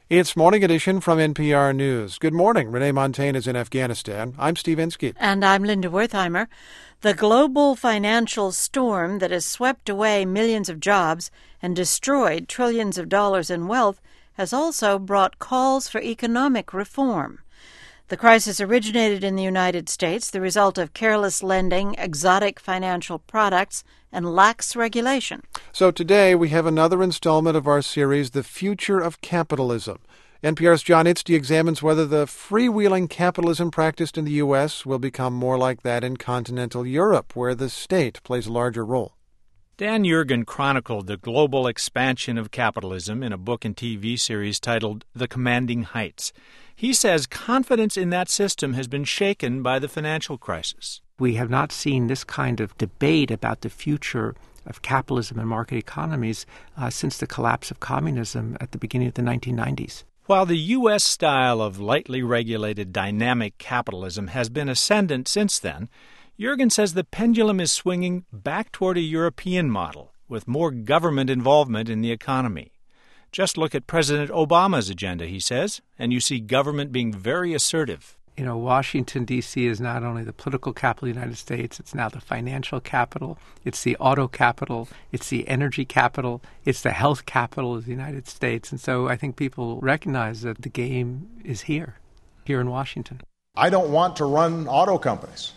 It's Morning Edition from NPR News. Good morning. Renee Montagne is in Afghanistan. I'm Steve Inskeep. And I'm Linda Wertheimer. The global financial storm that has swept away millions of jobs and destroyed trillions of dollars in wealth has also brought calls for economic reform. The crisis originated in the United States, the result of careless lending, exotic financial products, and lax regulation. So today we have another installment of our series, The Future of Capitalism. NPR's John Itzdy examines whether the freewheeling capitalism practiced in the U.S. will become more like that in continental Europe, where the state plays a larger role. Dan Yergin chronicled the global expansion of capitalism in a book and TV series titled The Commanding Heights. He says confidence in that system has been shaken by the financial crisis. We have not seen this kind of debate about the future of capitalism and market economies since the collapse of communism at the beginning of the 1990s. While the U.S. style of lightly regulated dynamic capitalism has been ascendant since then, Yergin says the pendulum is swinging back toward a European model with more government involvement in the economy. Just look at President Obama's agenda, he says, and you see government being very assertive. You know, Washington, D.C. is not only the political capital of the United States, it's now the financial capital, it's the auto capital, it's the energy capital, it's the health capital of the United States. And so I think people recognize that the game is here in Washington. I don't want to run auto companies.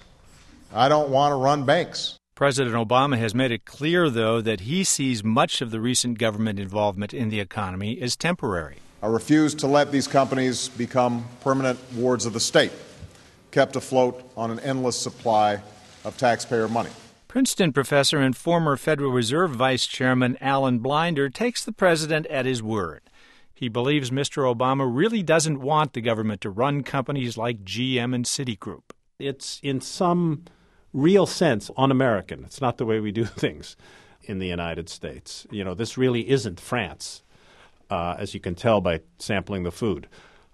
I don't want to run banks. President Obama has made it clear, though, that he sees much of the recent government involvement in the economy as temporary. I refuse to let these companies become permanent wards of the state, kept afloat on an endless supply of taxpayer money. Princeton professor and former Federal Reserve Vice Chairman Alan Blinder takes the president at his word. He believes Mr. Obama really doesn't want the government to run companies like GM and Citigroup. It's in some real sense un-American. It's not the way we do things in the United States. You know, this really isn't France, as you can tell by sampling the food.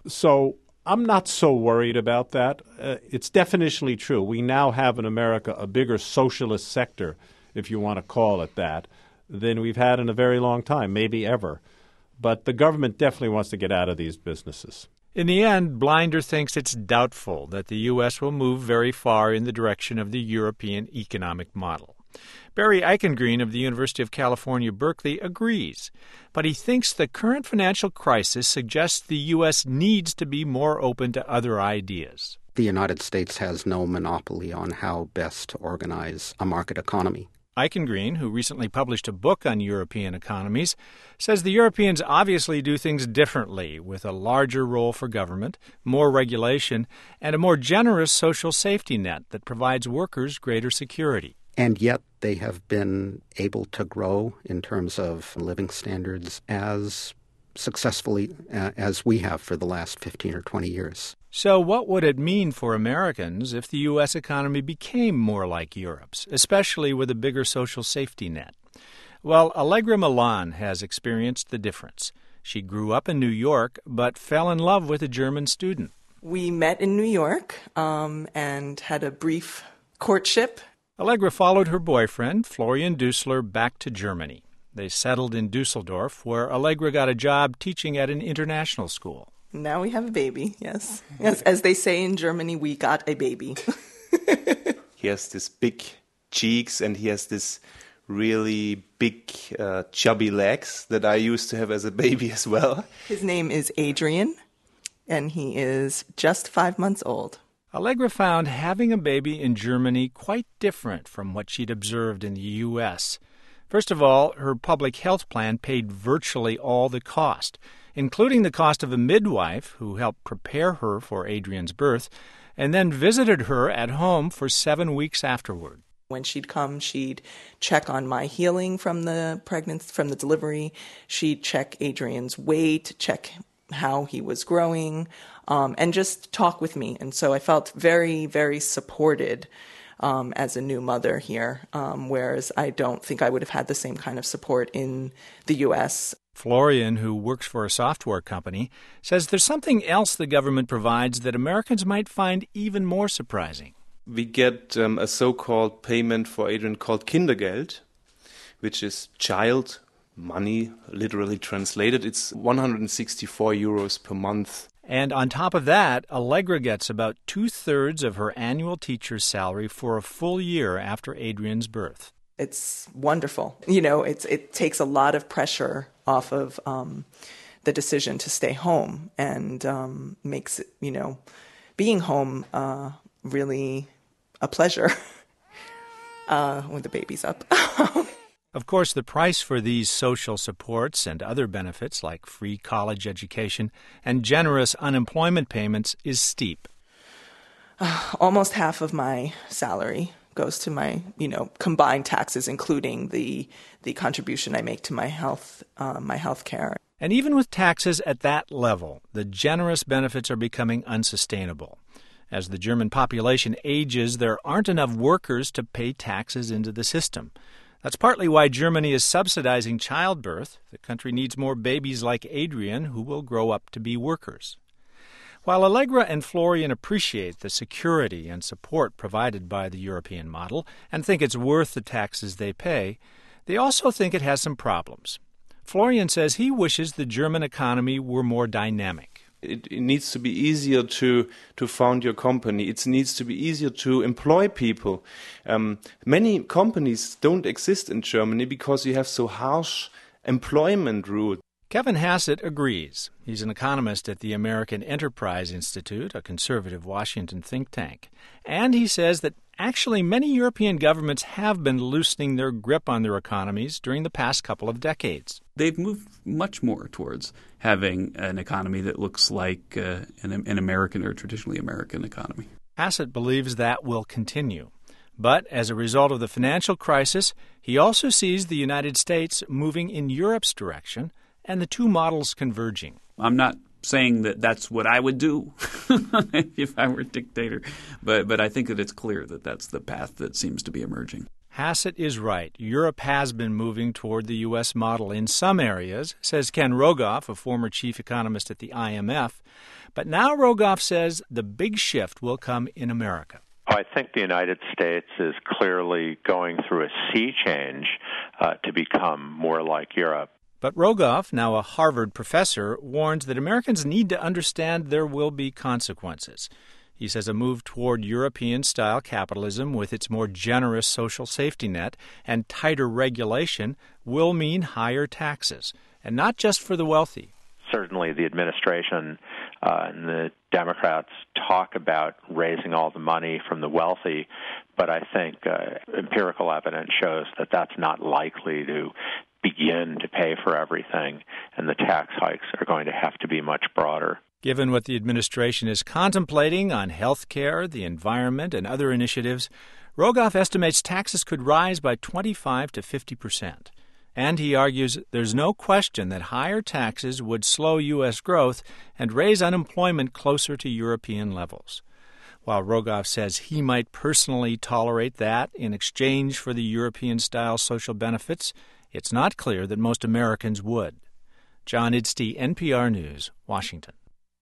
So I'm not so worried about that. It's definitionally true. We now have in America a bigger socialist sector, if you want to call it that, than we've had in a very long time, maybe ever. But the government definitely wants to get out of these businesses. In the end, Blinder thinks it's doubtful that the U.S. will move very far in the direction of the European economic model. Barry Eichengreen of the University of California, Berkeley agrees, but he thinks the current financial crisis suggests the U.S. needs to be more open to other ideas. The United States has no monopoly on how best to organize a market economy. Eichengreen, who recently published a book on European economies, says the Europeans obviously do things differently, with a larger role for government, more regulation, and a more generous social safety net that provides workers greater security. And yet they have been able to grow in terms of living standards as successfully as we have for the last 15 or 20 years. So what would it mean for Americans if the U.S. economy became more like Europe's, especially with a bigger social safety net? Well, Allegra Milan has experienced the difference. She grew up in New York, but fell in love with a German student. We met in New York and had a brief courtship. Allegra followed her boyfriend, Florian Düssler, back to Germany. They settled in Dusseldorf, where Allegra got a job teaching at an international school. Now we have a baby, yes. Yes, as they say in Germany, we got a baby. He has this big cheeks and he has this really big, chubby legs that I used to have as a baby as well. His name is Adrian, and he is just 5 months old. Allegra found having a baby in Germany quite different from what she'd observed in the U.S. First of all, her public health plan paid virtually all the cost, including the cost of a midwife who helped prepare her for Adrian's birth, and then visited her at home for 7 weeks afterward. When she'd come, she'd check on my healing from the pregnancy, from the delivery. She'd check Adrian's weight, check how he was growing, and just talk with me. And so I felt very, very supported as a new mother here, whereas I don't think I would have had the same kind of support in the U.S. Florian, who works for a software company, says there's something else the government provides that Americans might find even more surprising. We get a so-called payment for Adrian called Kindergeld, which is child money, literally translated, it's 164 euros per month. And on top of that, Allegra gets about 2/3 of her annual teacher's salary for a full year after Adrian's birth. It's wonderful. It takes a lot of pressure off of the decision to stay home and makes it, being home really a pleasure when the baby's up. Of course, the price for these social supports and other benefits like free college education and generous unemployment payments is steep. Almost half of my salary goes to my, combined taxes, including the contribution I make to my health care. And even with taxes at that level, the generous benefits are becoming unsustainable. As the German population ages, there aren't enough workers to pay taxes into the system. That's partly why Germany is subsidizing childbirth. The country needs more babies like Adrian who will grow up to be workers. While Allegra and Florian appreciate the security and support provided by the European model and think it's worth the taxes they pay, they also think it has some problems. Florian says he wishes the German economy were more dynamic. It needs to be easier to found your company. It needs to be easier to employ people. Many companies don't exist in Germany because you have so harsh employment rules. Kevin Hassett agrees. He's an economist at the American Enterprise Institute, a conservative Washington think tank. And he says that actually many European governments have been loosening their grip on their economies during the past couple of decades. They've moved much more towards having an economy that looks like an American or traditionally American economy. Hassett believes that will continue. But as a result of the financial crisis, he also sees the United States moving in Europe's direction and the two models converging. I'm not saying that that's what I would do if I were a dictator, but I think that it's clear that that's the path that seems to be emerging. Hassett is right. Europe has been moving toward the U.S. model in some areas, says Ken Rogoff, a former chief economist at the IMF. But now Rogoff says the big shift will come in America. I think the United States is clearly going through a sea change to become more like Europe. But Rogoff, now a Harvard professor, warns that Americans need to understand there will be consequences. He says a move toward European-style capitalism with its more generous social safety net and tighter regulation will mean higher taxes, and not just for the wealthy. Certainly the administration and the Democrats talk about raising all the money from the wealthy, but I think empirical evidence shows that that's not likely to begin to pay for everything, and the tax hikes are going to have to be much broader. Given what the administration is contemplating on health care, the environment, and other initiatives, Rogoff estimates taxes could rise by 25 to 50%. And he argues there's no question that higher taxes would slow U.S. growth and raise unemployment closer to European levels. While Rogoff says he might personally tolerate that in exchange for the European-style social benefits, it's not clear that most Americans would. John Idstey, NPR News, Washington.